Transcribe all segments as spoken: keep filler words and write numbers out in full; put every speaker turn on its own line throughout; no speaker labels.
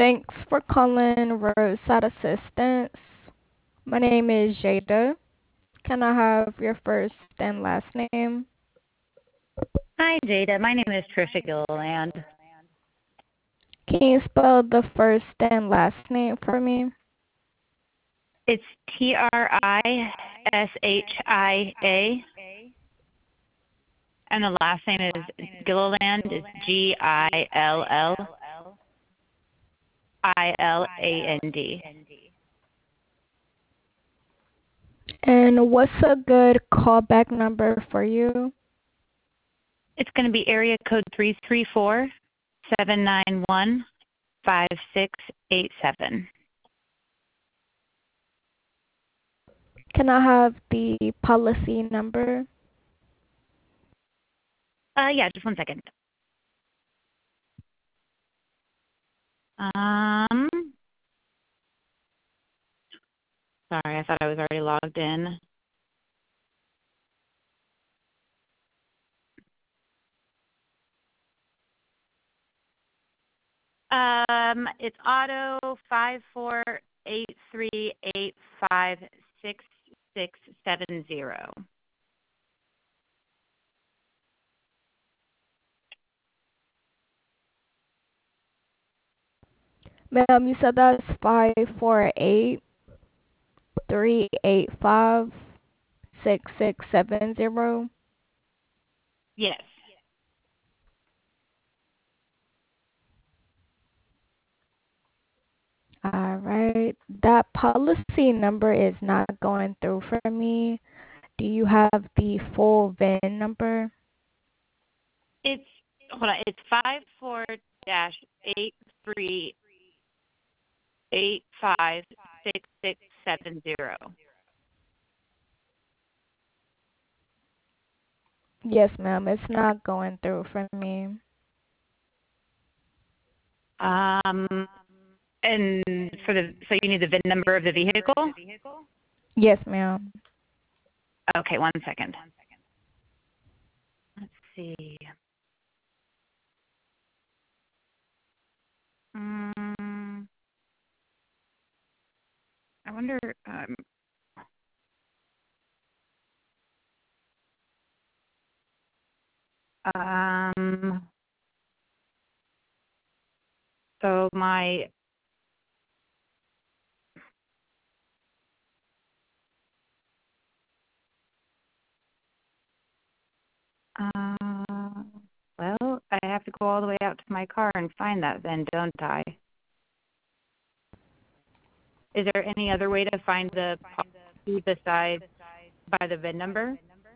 Thanks for calling Roadside Assistance. My name is Jada. Can I have your first and last name?
Hi, Jada. My name is Trisha Gilliland.
Can you spell the first and last name for me?
It's T R I S H I A, and the last name is Gilliland. Is G I L L I L A N D.
And what's a good callback number for you?
It's going to be area code three three four, seven nine one, five six eight seven.
Can I have the policy number?
Uh, yeah, just one second. Um, sorry, I thought I was already logged in. Um, it's auto five four eight three eight five six six seven zero.
Ma'am, you said that's five four eight three eight five six six seven zero.
Yes.
All right. That policy number is not going through for me. Do you have the full V I N number?
It's hold on. It's five four dash eight three eight five six six seven zero.
Yes, ma'am. It's not going through for me.
Um, and for the so you need the V I N number of the vehicle.
Yes, ma'am.
Okay, one second. Let's see. Um, I wonder. Um, um, so my uh, well, I have to go all the way out to my car and find that then, don't I? Is there any other way to find the policy besides by the V I N number?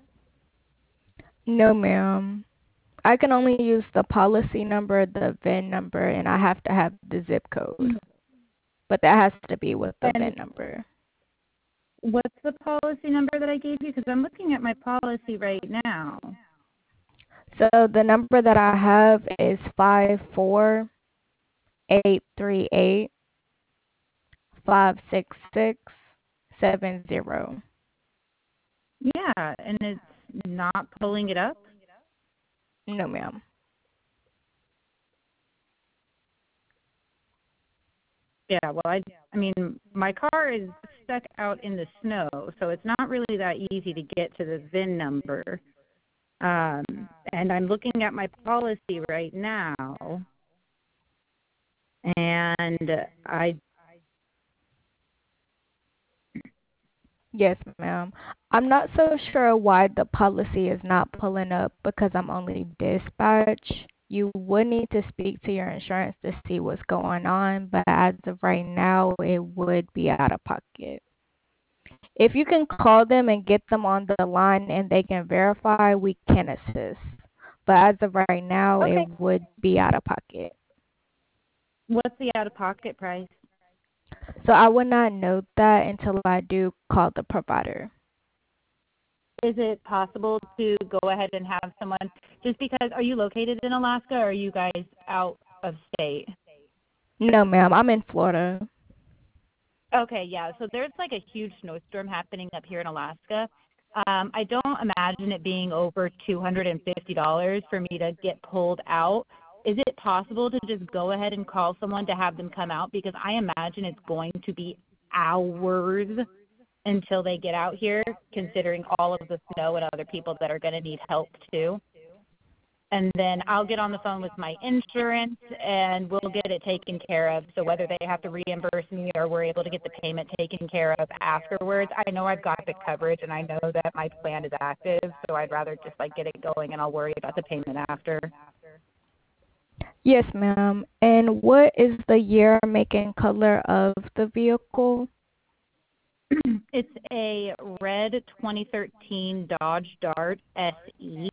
No, ma'am. I can only use the policy number, the V I N number, and I have to have the zip code. But that has to be with the V I
And
N number.
what's the policy number that I gave you? Because I'm looking at my policy right now.
So the number that I have is five four eight three eight five six six seven zero.
Yeah, and it's not pulling it up.
No, ma'am.
Yeah, well, I, I mean, my car is stuck out in the snow, so it's not really that easy to get to the V I N number. Um, and I'm looking at my policy right now, and I,
Yes, ma'am. I'm not so sure why the policy is not pulling up because I'm only dispatch. You would need to speak to your insurance to see what's going on, but as of right now, it would be out of pocket. If you can call them and get them on the line and they can verify, we can assist. But as of right now, it
okay,
would be out of pocket.
what's the out-of-pocket price?
So I would not know that until I do call the provider.
Is it possible to go ahead and have someone, just because, are you located in Alaska or are you guys out of state?
No, ma'am. I'm in Florida.
Okay, yeah. So there's like a huge snowstorm happening up here in Alaska. Um, I don't imagine it being over two hundred fifty dollars for me to get pulled out. is it possible to just go ahead and call someone to have them come out? Because I imagine it's going to be hours until they get out here, considering all of the snow and other people that are going to need help too. And then I'll get on the phone with my insurance, and we'll get it taken care of. So whether they have to reimburse me or we're able to get the payment taken care of afterwards, I know I've got the coverage, and I know that my plan is active. So I'd rather just like get it going, and I'll worry about the payment after.
Yes, ma'am. And what is the year, make, and color of the vehicle?
It's a red twenty thirteen Dodge Dart S E.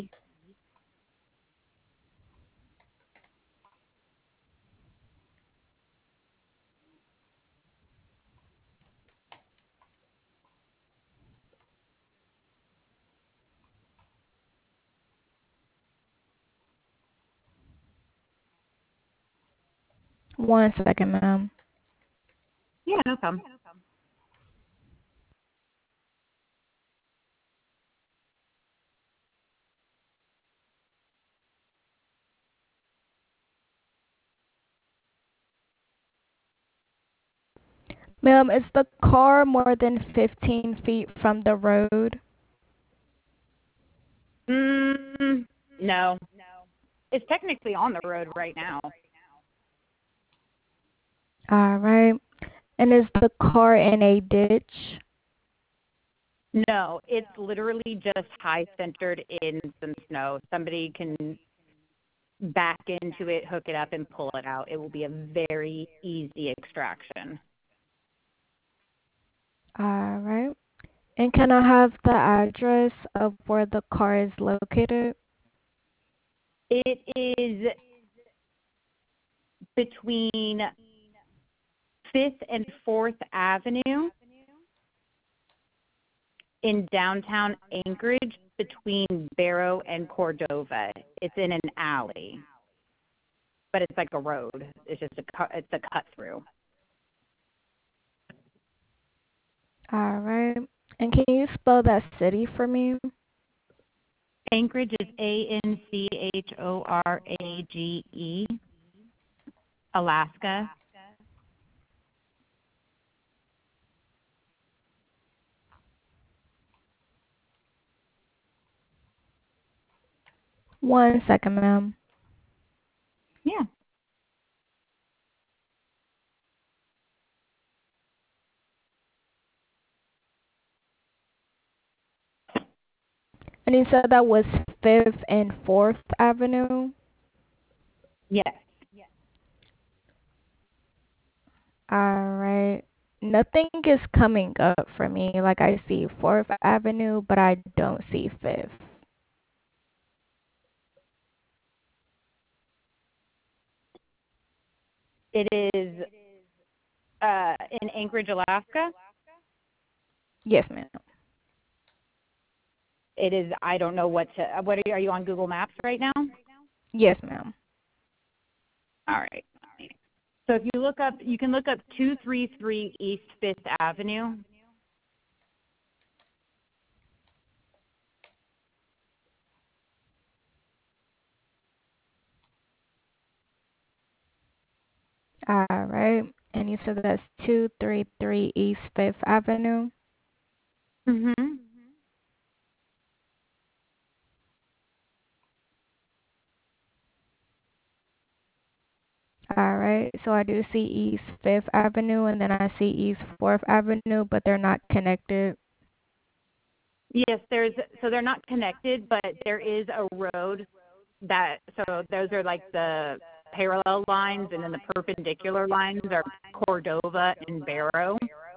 One second, ma'am.
Yeah, no problem.
Ma'am, is the car more than fifteen feet from the road?
Mm, no. It's technically on the road right now.
All right. And is the car in a ditch?
No, it's literally just high centered in some snow. Somebody can back into it, hook it up, and pull it out. It will be a very easy extraction.
All right. And can I have the address of where the car is located?
It is between fifth and fourth Avenue in downtown Anchorage between Barrow and Cordova. It's in an alley, but it's like a road. It's just a cut, it's a cut through.
All right. And can you spell that city for me?
Anchorage is A N C H O R A G E, Alaska.
One second, ma'am.
Yeah.
And you said that was fifth and fourth Avenue?
Yes.
All right. Nothing is coming up for me. Like I see fourth Avenue, but I don't see fifth.
It is uh, in Anchorage, Alaska.
Yes, ma'am.
It is. I don't know what to. What are you, are you on Google Maps right now?
Yes, ma'am.
All right. So if you look up, you can look up two three three East Fifth Avenue.
All right. And you said that's two three three East Fifth Avenue?
Mhm.
All right. So I do see East Fifth Avenue, and then I see East Fourth Avenue, but they're not connected.
Yes, there's. So they're not connected, but there is a road that. So those are like the parallel lines, and then the perpendicular lines are Cordova and Barrow.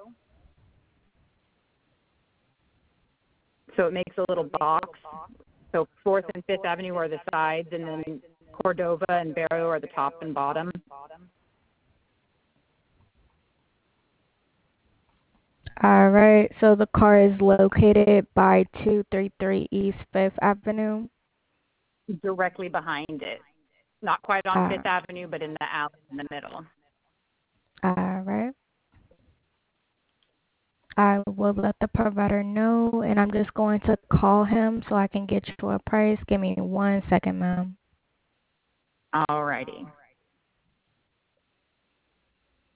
So it makes a little box. So Fourth and Fifth Avenue are the sides, and then Cordova and Barrow are the top and bottom.
All right. So the car is located by two three three East Fifth Avenue.
Directly behind it. Not quite on
Uh,
Fifth Avenue, but in the alley in the middle.
all right. I will let the provider know, and I'm just going to call him so I can get you a price. Give me one second, ma'am.
All righty.